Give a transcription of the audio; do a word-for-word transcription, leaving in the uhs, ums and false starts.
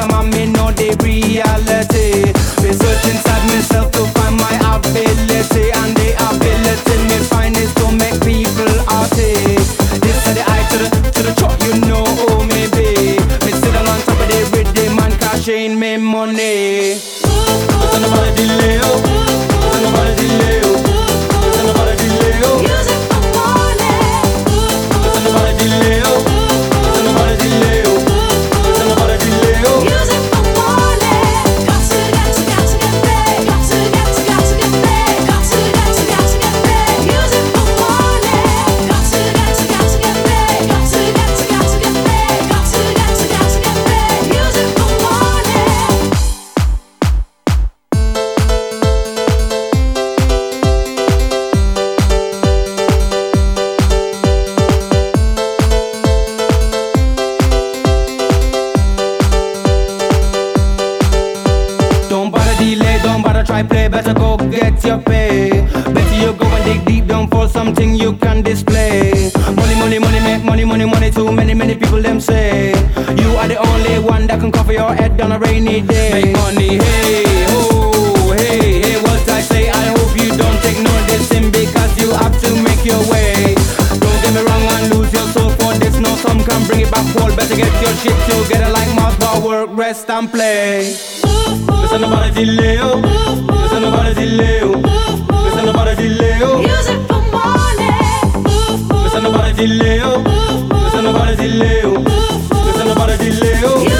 them and me know the reality. Me search inside myself to find my ability, and the ability me find is to make people happy. This is the eye to the to the truck, you know who me be. Me sit down on top of the rhythm and cash in me money. Listen about the delay, listen about the delay, listen about the delay. Music for money. Listen about the delay, listen about the delay, listen about the delay. Music for money. Got to, got to, got to get paid. Got to, got to, got to get paid. Got to, got to, got to get paid. Music for money. Got to, got to, got to get paid. Got to, got to, got to get paid. Got to, got to, got to get paid. Music for money. Don't bother delay, don't bother try play. Better go get your pay. Better you go and dig deep down for something you can display. Money, money, money, make money, money, money. Too many, many people them say you are the only one that can cover your head on a rainy day. Make money, hey, ho, hey, hey. What I say, I hope you don't take no dissing, because you have to make your way. Don't get me wrong and lose your soul for this. No, some can bring it back. Paul, better get your shit together like mouth, work, rest and play. Listen about the delay, listen about the delay, listen about the delay. Music for money. Listen about the delay, listen about the delay, listen about the delay.